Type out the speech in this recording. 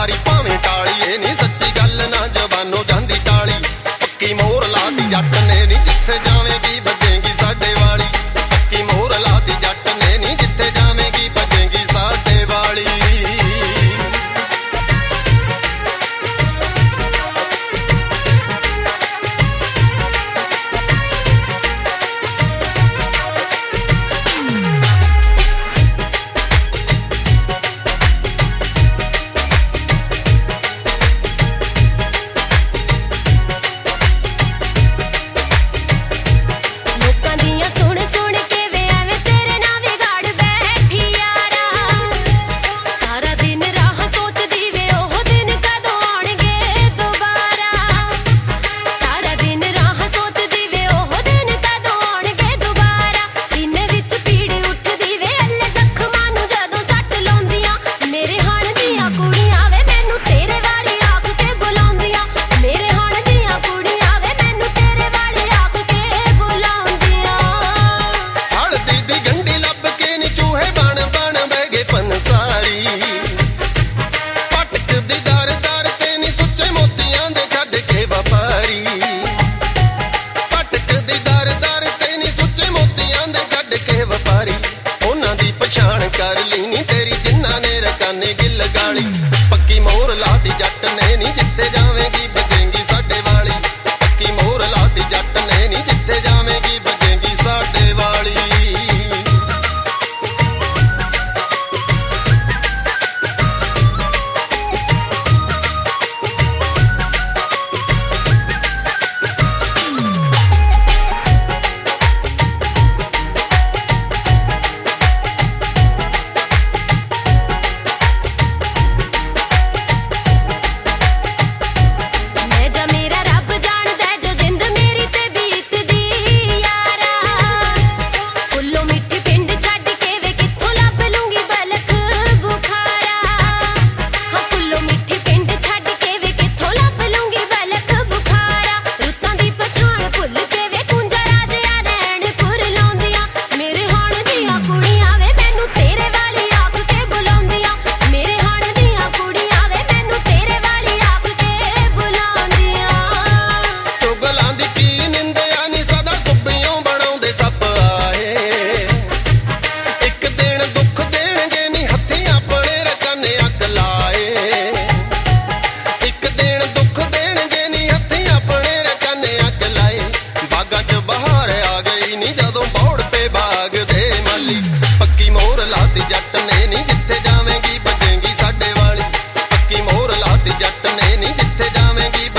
ਵਾਰੀ ਭਾਵੇਂ ਟਾਲੀਏ ਨੀ ਸੱਚੀ ਗੱਲ ਨਾ ਜ਼ਬਾਨੋਂ ਜਾਂਦੀ ਟਾਲੀ। ਪੱਕੀ ਮੋਹਰ ਲਾਤੀ ਜੱਟ ਨੇ ਨੀ ਜਿੱਥੇ ਜਾਵੇਂਗੀ ਵੱਜੇਗੀ ਸਾਡੇ ਵਾਲੀ। ਪੱਕੀ ਮੋਹਰ ਲਾਤੀ ਜੱਟ ਨੇ ਨੀ ਜਿੱਥੇ ਜਾਵੇਂਗੀ ਵੱਜੇਗੀ ਸਾਡੇ ਵਾਲੀ। ਪੱਕੀ ਮੋਹਰ ਲਾਤੀ ਜੱਟ ਨੇ ਨੀ ਜਿੱਥੇ ਜਾਵੇਂਗੀ ਵੱਜੇਗੀ ਸਾਡੇ ਵਾਲੀ। ਪੱਕੀ ਮੋਹਰ ਲਾਤੀ ਜੱਟ ਨੇ ਨੀ ਜਿੱਥੇ ਜਾਵੇਂਗੀ ਵੱਜੇਗੀ ਸਾਡੇ ਵਾਲੀ। ਪੱਕੀ ਮੋਹਰ ਲਾਤੀ ਜੱਟ ਨੇ ਨੀ ਜਿੱਥੇ ਜਾਵੇਂਗੀ ਵੱਜੇਗੀ ਸਾਡੇ ਵਾਲੀ। ਪੱਕੀ ਮੋਹਰ ਲਾਤੀ ਜੱਟ ਨੇ ਨੀ ਜਿੱਥੇ ਜਾਵੇਂਗੀ